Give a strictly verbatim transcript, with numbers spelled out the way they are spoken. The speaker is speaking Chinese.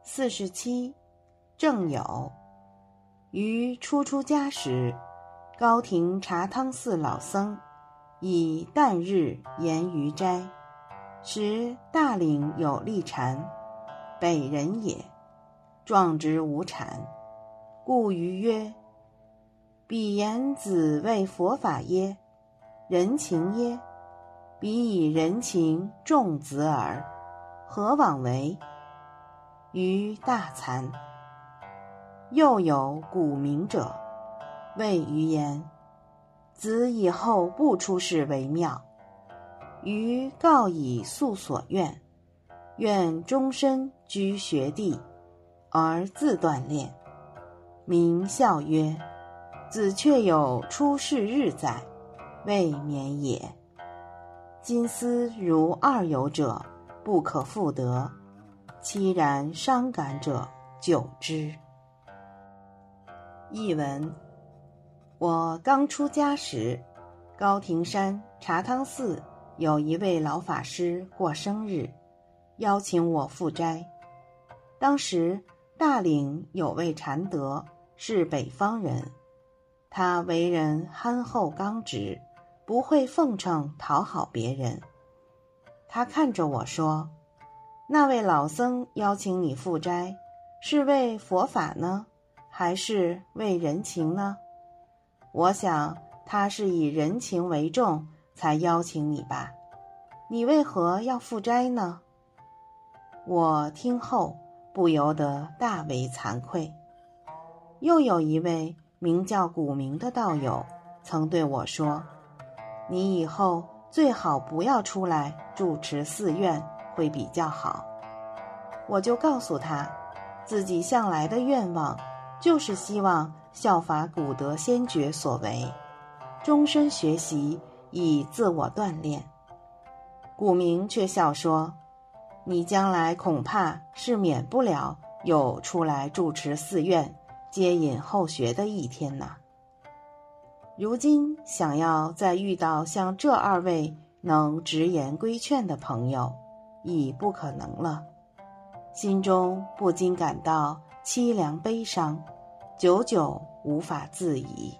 四十七，正有。于初出家时，高庭茶汤寺老僧以旦日言于斋，时大岭有力禅，北人也，壮直无产，故于曰：彼言子为佛法耶？人情耶？彼以人情重子耳，何往为？于大惭。又有古名者，谓于言：子以后不出世为妙。于告以素所愿，愿终身居学地，而自锻炼。明笑曰：子却有出世日载，未免也。今思如二有者，不可复得，凄然伤感者久之。译文：我刚出家时，高庭山茶汤寺有一位老法师过生日，邀请我赴斋。当时大岭有位禅德，是北方人，他为人憨厚刚直，不会奉承讨好别人。他看着我说：那位老僧邀请你赴斋，是为佛法呢，还是为人情呢？我想他是以人情为重才邀请你吧，你为何要赴斋呢？我听后不由得大为惭愧。又有一位名叫古明的道友曾对我说：你以后最好不要出来住持寺院，会比较好。我就告诉他，自己向来的愿望就是希望效法古德先觉所为，终身学习以自我锻炼。古明却笑说：你将来恐怕是免不了有出来住持寺院接引后学的一天呐。如今想要再遇到像这二位能直言规劝的朋友，已不可能了，心中不禁感到凄凉悲伤，久久无法自已。